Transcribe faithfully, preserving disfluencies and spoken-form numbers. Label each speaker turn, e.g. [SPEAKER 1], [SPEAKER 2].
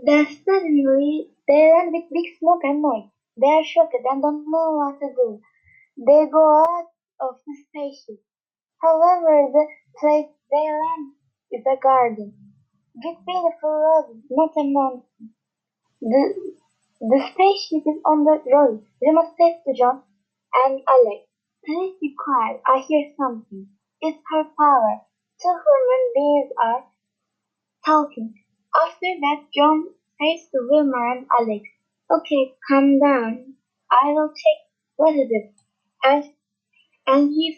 [SPEAKER 1] Then suddenly they land with big smoke and noise. They are shocked and don't know what to do. They go out of the spaceship. However, the place they land is a garden with beautiful roses, not a mountain. The, the spaceship is on the road. Rima says to John and Alex, "Please be quiet, I hear something." It's her power. Two human beings are talking. After that, John says to Wilma and Alex, "Okay, calm down. I will check what is it." And, and he